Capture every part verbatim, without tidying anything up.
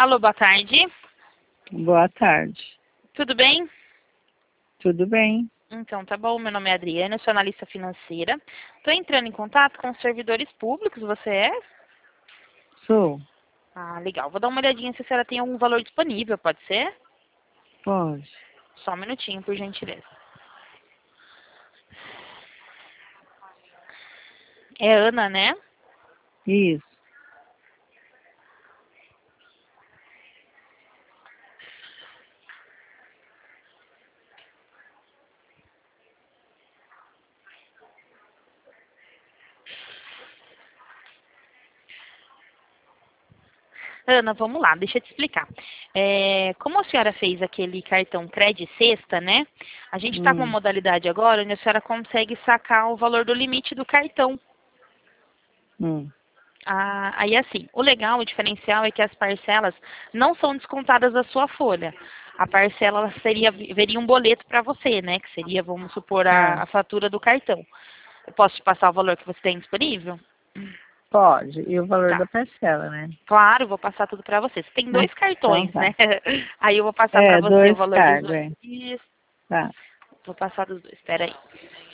Alô, boa tarde. Boa tarde. Tudo bem? Tudo bem? Então, tá bom. Meu nome é Adriana, eu sou analista financeira. Estou entrando em contato com os servidores públicos, você é? Sou. Ah, legal. Vou dar uma olhadinha se a senhora tem algum valor disponível, pode ser? Pode. Só um minutinho, por gentileza. É Ana, né? Isso. Ana, vamos lá, deixa eu te explicar. É, como a senhora fez aquele cartão Cred Sexta, né? A gente está com uma Hum. modalidade agora onde a senhora consegue sacar o valor do limite do cartão. Hum. Ah, aí assim, o legal, o diferencial é que as parcelas não são descontadas da sua folha. A parcela ela seria, veria um boleto para você, né? Que seria, vamos supor, Ah, a, a fatura do cartão. Eu posso te passar o valor que você tem disponível? pode. E o valor Tá. da parcela, né? Claro, vou passar tudo para você. Você tem Ah, dois então cartões, tá. né? Aí eu vou passar para É, você o dois valor dos cargos, dois. é. Isso. Tá. Vou passar dos dois. Espera aí.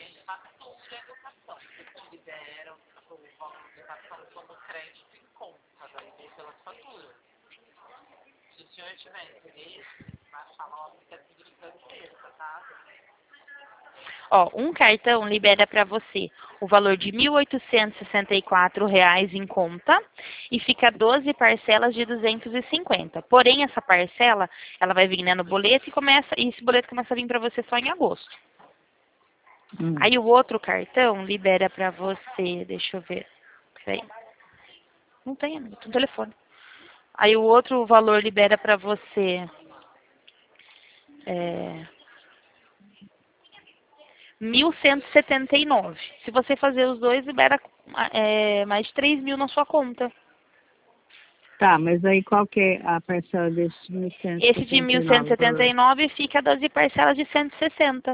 Ó, um cartão libera para você o valor de mil oitocentos e sessenta e quatro reais em conta e fica doze parcelas de duzentos e cinquenta. Porém, essa parcela, ela vai vir, né, no boleto e começa, e esse boleto começa a vir para você só em agosto. Hum. Aí o outro cartão libera para você, deixa eu ver. Peraí. Não tem, amigo, tem um telefone. Aí o outro valor libera para você é, mil cento e setenta e nove. Se você fazer os dois, libera é, mais de três mil na sua conta. Tá, mas aí qual que é a parcela desse mil cento e Esse de setenta mil e cento e nove setenta valor? e nove fica doze parcelas de cento e sessenta.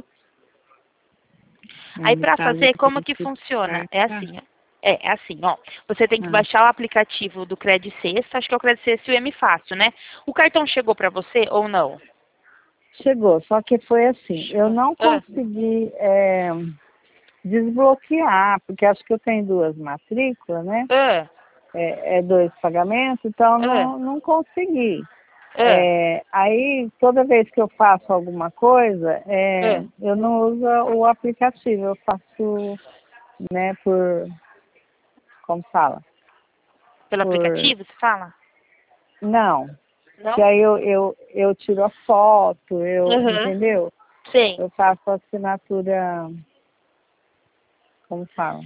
Aí, Aí no para caso, eu fazer, como tenho que que funciona? É parcelar. assim, ó. É, é assim, ó. Você tem que Ah, baixar o aplicativo do Cred Sexta, acho que é o Cred Sexta e o M Fácil, né? O cartão chegou para você ou não? chegou, só que foi assim, eu Chegou. não Ah, consegui é, desbloquear, porque acho que eu tenho duas matrículas, né? ah, É, é dois pagamentos, então ah, não, não consegui. ah, É, aí, toda vez que eu faço alguma coisa, é, ah. eu não uso o aplicativo, eu faço, né, por, como fala? Pelo Por, aplicativo, você fala? não, que Não? aí eu, eu, eu tiro a foto, eu, Aham. entendeu? Sim. Eu faço a assinatura, como fala?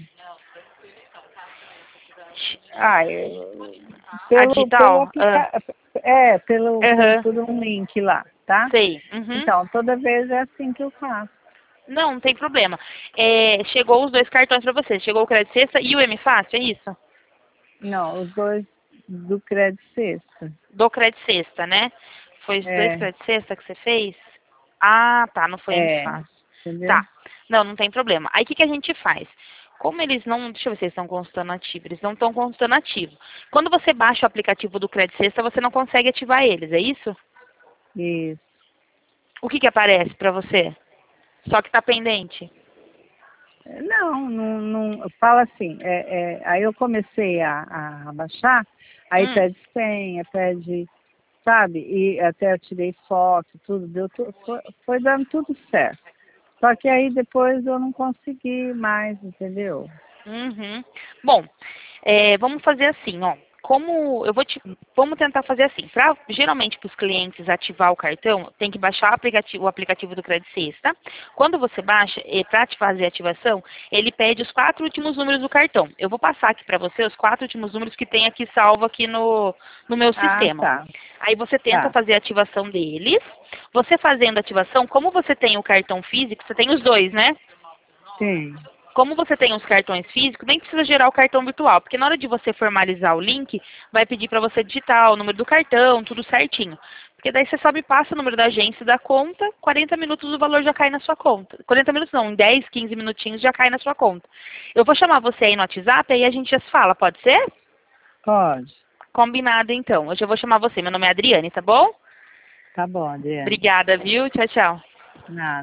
Ah, eu, A pelo, pelo digital? Ah. aplicativo, é, pelo, por, Aham. por um link lá, tá? Sei. Uhum. Então, toda vez é assim que eu faço. Não, não tem problema. É, chegou os dois cartões para você. Chegou o Crédito Sexta e o M Fácil, é isso? Não, os dois do Crédito Sexta. Do Crédito Sexta, né? Foi os dois É, Crédito Sexta que você fez? Ah, tá, não foi M é, Fácil. entendeu? Tá. Não, não tem problema. Aí o que, que a gente faz? Como eles não. Deixa eu ver se eles estão constando ativo. Eles não estão constando ativo. Quando você baixa o aplicativo do Crédito Sexta, você não consegue ativar eles, é isso? Isso. O que, que aparece para você? Só que está pendente. Não, não, não, fala assim, é, é, aí eu comecei a, a baixar, aí Hum. pede senha, pede, sabe, e até eu tirei foto, tudo, deu tudo, foi, foi dando tudo certo. Só que aí depois eu não consegui mais, entendeu? Uhum. Bom, é, vamos fazer assim, ó. Como eu vou te, vamos tentar fazer assim. Pra, geralmente, para os clientes ativar o cartão, tem que baixar o aplicativo, o aplicativo do Credit Sexta. Quando você baixa, para te fazer a ativação, ele pede os quatro últimos números do cartão. Eu vou passar aqui para você os quatro últimos números que tem aqui salvo aqui no, no meu Ah, sistema. tá, Aí você tenta tá, fazer a ativação deles. Você fazendo a ativação, como você tem o cartão físico, você tem os dois, né? sim. Como você tem os cartões físicos, nem precisa gerar o cartão virtual, porque na hora de você formalizar o link, vai pedir para você digitar o número do cartão, tudo certinho. Porque daí você só me passa o número da agência e da conta, quarenta minutos o valor já cai na sua conta. quarenta minutos não, em dez, quinze minutinhos já cai na sua conta. Eu vou chamar você aí no WhatsApp, aí a gente já se fala, pode ser? Pode. Combinado, então. Hoje eu vou chamar você. Meu nome é Adriane, tá bom? Tá bom, Adriane. Obrigada, viu? Tchau, tchau. Nada.